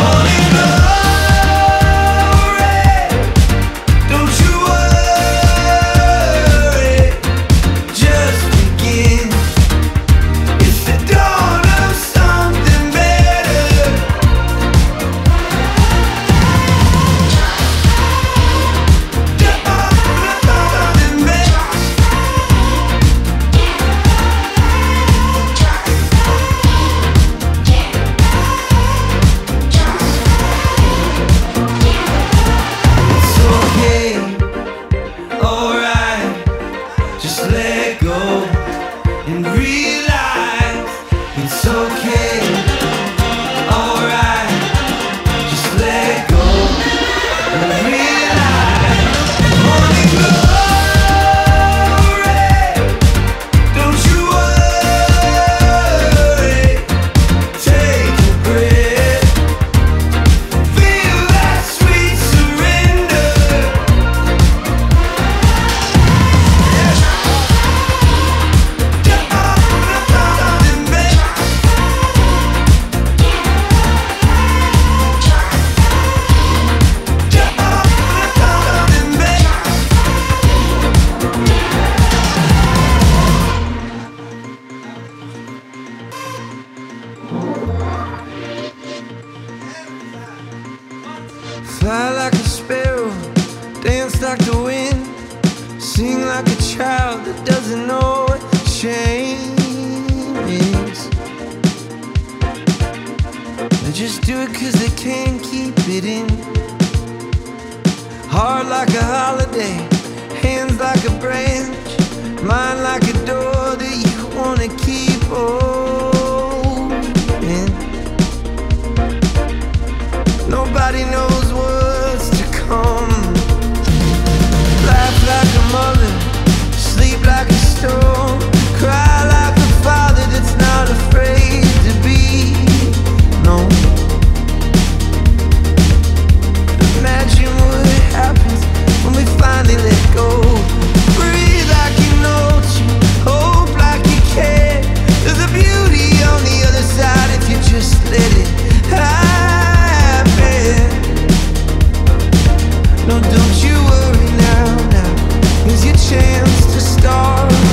Fly like a sparrow, dance like the wind, sing like a child that doesn't know what shame is. They just do it 'cause they can't keep it in. Heart like a holiday, hands like a branch, mind like a door that you wanna keep open. Nobody knows what's to come. Laugh like a mother, sleep like a stone, cry like a father that's not afraid to be known. Imagine what happens when we finally let go. Breathe like you know to, hope like you care. There's a beauty on the other side if you just let it happen. No, don't you worry now, here's your chance to start